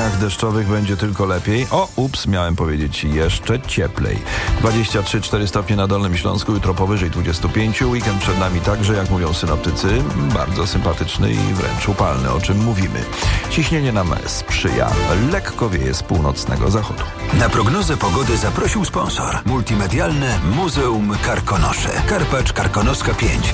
dniach deszczowych będzie tylko lepiej. Miałem powiedzieć jeszcze cieplej. 23-4 stopnie na Dolnym Śląsku, jutro powyżej 25. Weekend przed nami także, jak mówią synoptycy, bardzo sympatyczny i wręcz upalny, o czym mówimy. Ciśnienie nam sprzyja. Lekko wieje z północnego zachodu. Na prognozę pogody zaprosił sponsor. Multimedialne Muzeum Karkonosze. Karpacz Karkonoska 5.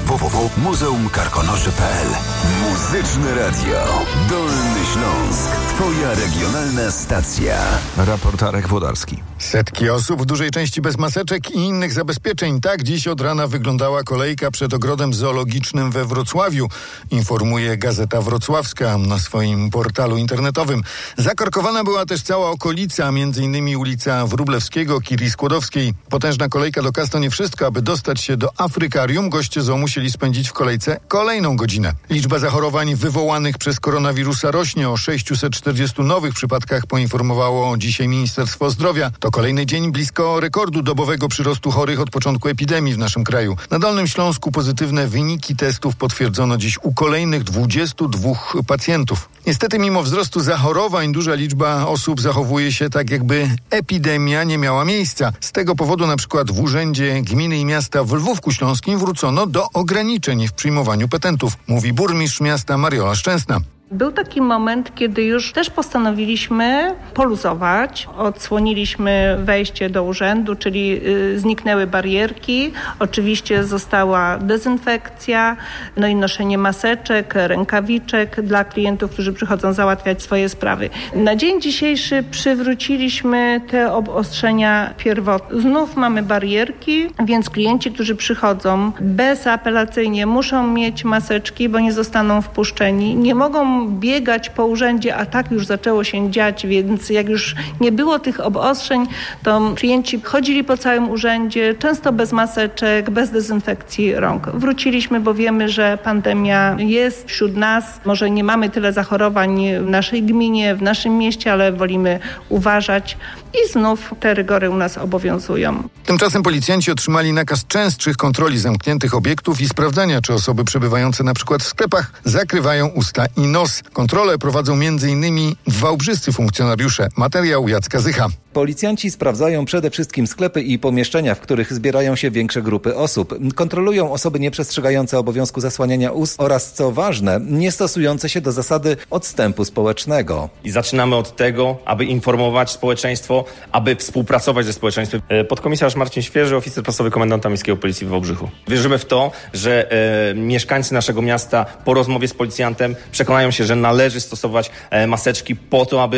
www.muzeumkarkonosze.pl. Muzyczne Radio. Dolny Śląsk. Twoja regionalna stacja. Raport Arek Włodarski. Setki osób, w dużej części bez maseczek i innych zabezpieczeń. Tak dziś od rana wyglądała kolejka przed ogrodem zoologicznym we Wrocławiu, informuje Gazeta Wrocławska na swoim portalu internetowym. Zakorkowana była też cała okolica, m.in. ulica Wróblewskiego, Curie Skłodowskiej. Potężna kolejka do kas to nie wszystko. Aby dostać się do Afrykarium, goście zoo musieli spędzić w kolejce kolejną godzinę. Liczba zachorowań wywołanych przez koronawirusa rośnie. O 640 nowych przypadkach poinformowało dzisiaj Ministerstwo Zdrowia. To kolejny dzień blisko rekordu dobowego przyrostu chorych od początku epidemii w naszym kraju. Na Dolnym Śląsku pozytywne wyniki testów potwierdzono dziś u kolejnych 22 pacjentów. Niestety mimo wzrostu zachorowań duża liczba osób zachowuje się tak, jakby epidemia nie miała miejsca. Z tego powodu na przykład w Urzędzie Gminy i Miasta w Lwówku Śląskim wrócono do ograniczeń w przyjmowaniu petentów, mówi burmistrz miasta Mariola Szczęsna. Był taki moment, kiedy już też postanowiliśmy poluzować. Odsłoniliśmy wejście do urzędu, czyli zniknęły barierki. Oczywiście została dezynfekcja, no i noszenie maseczek, rękawiczek dla klientów, którzy przychodzą załatwiać swoje sprawy. Na dzień dzisiejszy przywróciliśmy te obostrzenia pierwotne. Znów mamy barierki, więc klienci, którzy przychodzą bezapelacyjnie muszą mieć maseczki, bo nie zostaną wpuszczeni. Nie mogą biegać po urzędzie, a tak już zaczęło się dziać, więc jak już nie było tych obostrzeń, to klienci chodzili po całym urzędzie, często bez maseczek, bez dezynfekcji rąk. Wróciliśmy, bo wiemy, że pandemia jest wśród nas. Może nie mamy tyle zachorowań w naszej gminie, w naszym mieście, ale wolimy uważać i znów te rygory u nas obowiązują. Tymczasem policjanci otrzymali nakaz częstszych kontroli zamkniętych obiektów i sprawdzania, czy osoby przebywające na przykład w sklepach zakrywają usta i nos. Kontrolę prowadzą m.in. wałbrzyscy funkcjonariusze. Materiał Jacka Zycha. Policjanci sprawdzają przede wszystkim sklepy i pomieszczenia, w których zbierają się większe grupy osób. Kontrolują osoby nieprzestrzegające obowiązku zasłaniania ust oraz, co ważne, nie stosujące się do zasady odstępu społecznego. I zaczynamy od tego, aby informować społeczeństwo, aby współpracować ze społeczeństwem. Podkomisarz Marcin Świeży, oficer pasowy komendanta miejskiego policji w Wałbrzychu. Wierzymy w to, że mieszkańcy naszego miasta po rozmowie z policjantem przekonają się, że należy stosować maseczki po to,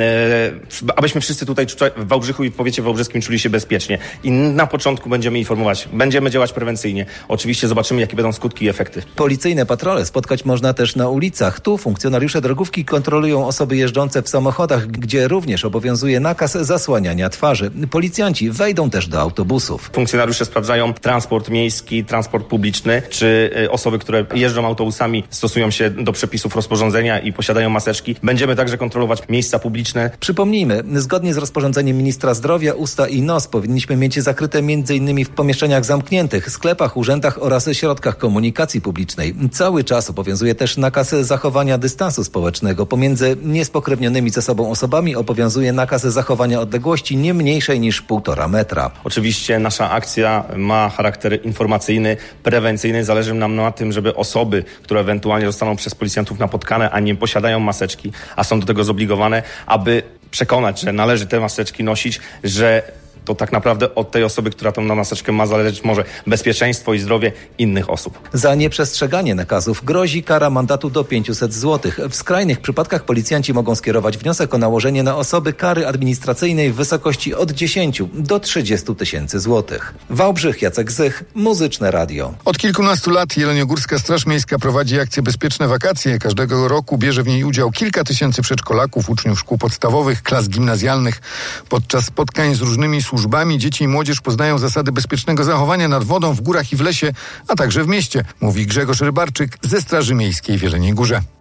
abyśmy wszyscy tutaj w Wałbrzychu i w powiecie wałbrzyskim czuli się bezpiecznie. I na początku będziemy informować, będziemy działać prewencyjnie. Oczywiście zobaczymy, jakie będą skutki i efekty. Policyjne patrole spotkać można też na ulicach. Tu funkcjonariusze drogówki kontrolują osoby jeżdżące w samochodach, gdzie również obowiązuje nakaz zasłaniania twarzy. Policjanci wejdą też do autobusów. Funkcjonariusze sprawdzają transport miejski, transport publiczny, czy osoby, które jeżdżą autobusami, stosują się do przepisów rozporządzenia i posiadają maseczki. Będziemy także kontrolować miejsca publiczne. Przypomnijmy, zgodnie z rozporządzeniem ministra zdrowia usta i nos powinniśmy mieć zakryte m.in. w pomieszczeniach zamkniętych, sklepach, urzędach oraz środkach komunikacji publicznej. Cały czas obowiązuje też nakaz zachowania dystansu społecznego. Pomiędzy niespokrewnionymi ze sobą osobami obowiązuje nakaz zachowania odległości nie mniejszej niż 1,5 metra. Oczywiście nasza akcja ma charakter informacyjny, prewencyjny. Zależy nam na tym, żeby osoby, które ewentualnie zostaną przez policjantów napotkane, a nie posiadają maseczki, a są do tego zobligowane, aby przekonać, że należy te maseczki nosić, że to tak naprawdę od tej osoby, która tą maseczkę ma, zależeć może bezpieczeństwo i zdrowie innych osób. Za nieprzestrzeganie nakazów grozi kara mandatu do 500 zł. W skrajnych przypadkach policjanci mogą skierować wniosek o nałożenie na osoby kary administracyjnej w wysokości od 10 do 30 tysięcy złotych. Wałbrzych, Jacek Zych, Muzyczne Radio. Od kilkunastu lat Jeleniogórska Straż Miejska prowadzi akcję Bezpieczne Wakacje. Każdego roku bierze w niej udział kilka tysięcy przedszkolaków, uczniów szkół podstawowych, klas gimnazjalnych. Podczas spotkań z różnymi służbami dzieci i młodzież poznają zasady bezpiecznego zachowania nad wodą, w górach i w lesie, a także w mieście, mówi Grzegorz Rybarczyk ze Straży Miejskiej w Jeleniej Górze.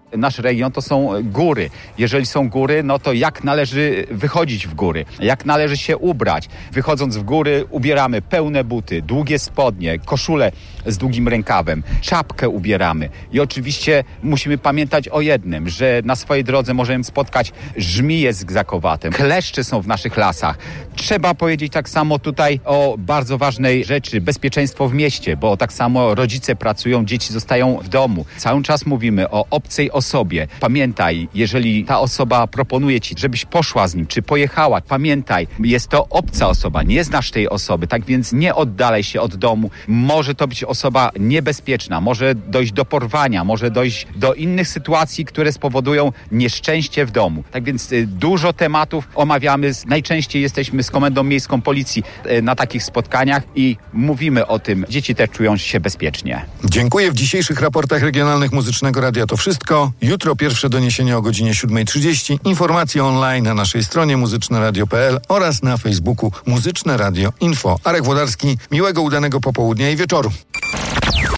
Nasz region to są góry. Jeżeli są góry, no to jak należy wychodzić w góry? Jak należy się ubrać? Wychodząc w góry ubieramy pełne buty, długie spodnie, koszulę z długim rękawem, czapkę ubieramy. I oczywiście musimy pamiętać o jednym, że na swojej drodze możemy spotkać żmije z gzakowatem. Kleszcze są w naszych lasach. Trzeba powiedzieć tak samo tutaj o bardzo ważnej rzeczy, bezpieczeństwo w mieście, bo tak samo rodzice pracują, dzieci zostają w domu. Cały czas mówimy o obcej osobie. Pamiętaj, jeżeli ta osoba proponuje ci, żebyś poszła z nim, czy pojechała, pamiętaj, jest to obca osoba, nie znasz tej osoby, tak więc nie oddalaj się od domu. Może to być osoba niebezpieczna, może dojść do porwania, może dojść do innych sytuacji, które spowodują nieszczęście w domu. Tak więc dużo tematów omawiamy. Najczęściej jesteśmy z Komendą Miejską Policji na takich spotkaniach i mówimy o tym. Dzieci też czują się bezpiecznie. Dziękuję. W dzisiejszych raportach regionalnych Muzycznego Radia to wszystko. Jutro pierwsze doniesienia o godzinie 7:30. Informacje online na naszej stronie muzyczneradio.pl oraz na Facebooku Muzyczne Radio Info. Arek Włodarski, miłego, udanego popołudnia i wieczoru.